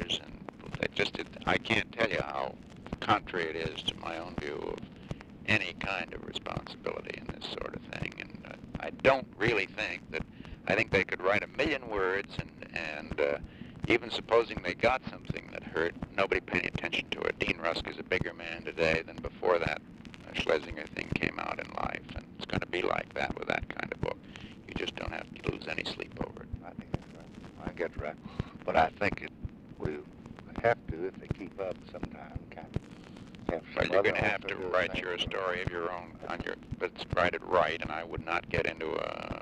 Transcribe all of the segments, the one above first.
years, and I can't tell you how contrary it is to my own view of any kind of responsibility in this sort of thing. And I don't really think that. I think they could write 1,000,000 words, and even supposing they got something that hurt, nobody paid attention to it. Dean Rusk is a bigger man today than before that Schlesinger thing came out in life, and it's going to be like that with that kind of book. You just don't have to lose any sleep over it. I think that's right. I get right. But I think we have to, if they keep up sometime, kind of have Well, some you're other going to have to author do write things. your story of your own, let's write it right, and I would not get into a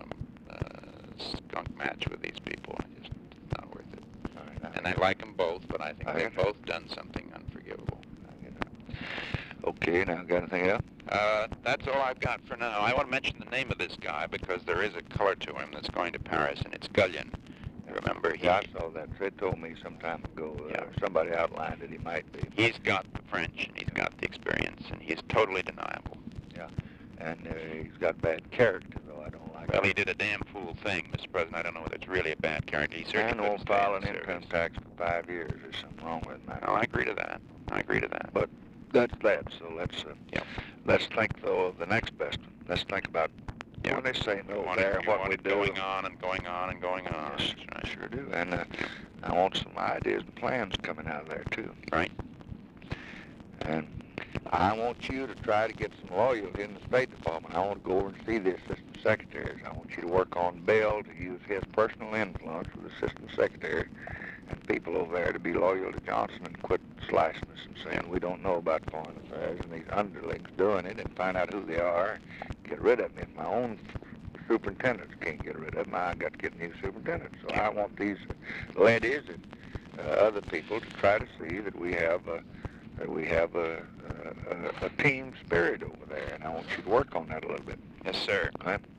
skunk match with these people. It's not worth it. All right, And I like them both, but I think I they've get it. both done something unforgivable. I get it. Okay, now got anything else? That's all I've got for now. I want to mention the name of this guy because there is a color to him that's going to Paris, and it's Gullion. Remember, Yeah, I saw that. Fred told me some time ago. Yeah. Somebody outlined that he might be. he's got the French, and he's got the experience, and he's totally deniable. And he's got bad character, though. I don't like Well, it. he did a damn fool thing, Mr. President. I don't know whether it's really a bad character. He Man certainly won't couldn't stay file in an the income service. tax for 5 years. There's something wrong with him. No, I agree to that. I agree to that. But that's that. So Yeah. let's think, though, of the next best one. Let's think about when they say no You want there, it, what we do. going on and going on and going on. Yes, That's I right. sure do. And I want some ideas and plans coming out of there, too. Right. And I want you to try to get some loyalty in the State Department. I want to go over and see the assistant secretaries. I want you to work on Bill to use his personal influence with the assistant secretary and people over there to be loyal to Johnson and quit slicing us and saying we don't know about foreign affairs and these underlings doing it, and find out who they are, get rid of them. If my own superintendents can't get rid of them, I got to get new superintendents. So I want these ladies and other people to try to see that we have a team spirit over there, and I want you to work on that a little bit. Yes, sir. Okay?